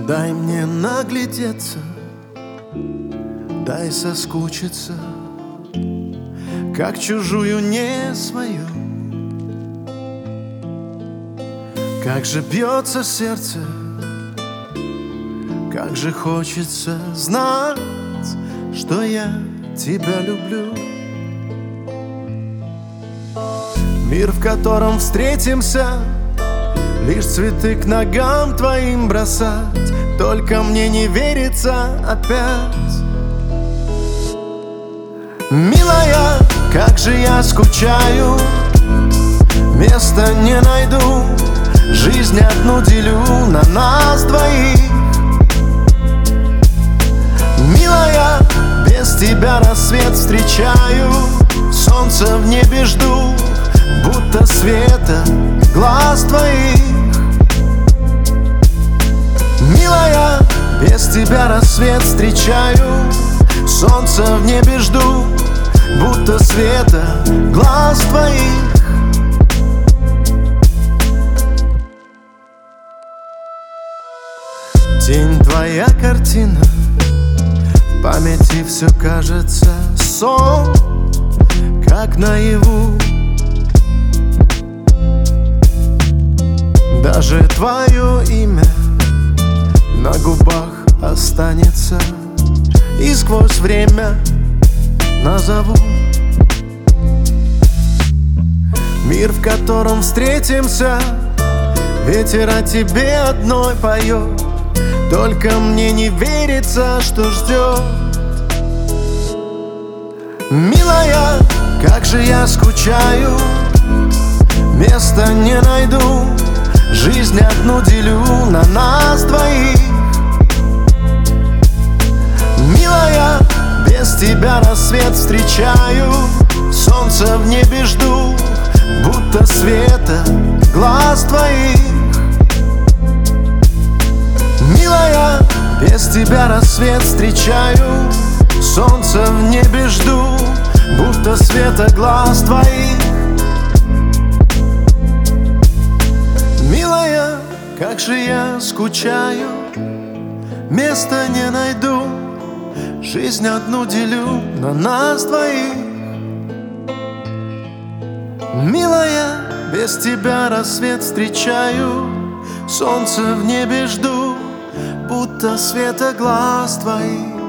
Дай мне наглядеться, дай соскучиться, как чужую не свою. Как же бьется сердце, как же хочется знать, что я тебя люблю. Мир, в котором встретимся, лишь цветы к ногам твоим бросать. Только мне не верится опять. Милая, как же я скучаю, места не найду, жизнь одну делю на нас двоих. Милая, без тебя рассвет встречаю, солнце в небе жду, будто света глаз твоих. Милая, без тебя рассвет встречаю, солнце в небе жду, будто света глаз твоих. Тень твоя картина, в памяти все кажется сон, как наяву. Даже твое имя на губах останется, и сквозь время назову. Мир, в котором встретимся, ветер о тебе одной поет. Только мне не верится, что ждет. Милая, как же я скучаю, места не найду, жизнь одну делю на нас двоих. Милая, без тебя рассвет встречаю, солнце в небе жду, будто света глаз твоих. Милая, без тебя рассвет встречаю, солнце в небе жду, будто света глаз твоих. Милая, как же я скучаю, места не найду, жизнь одну делю на нас двоих. Милая, без тебя рассвет встречаю, солнце в небе жду, будто света глаз твоих.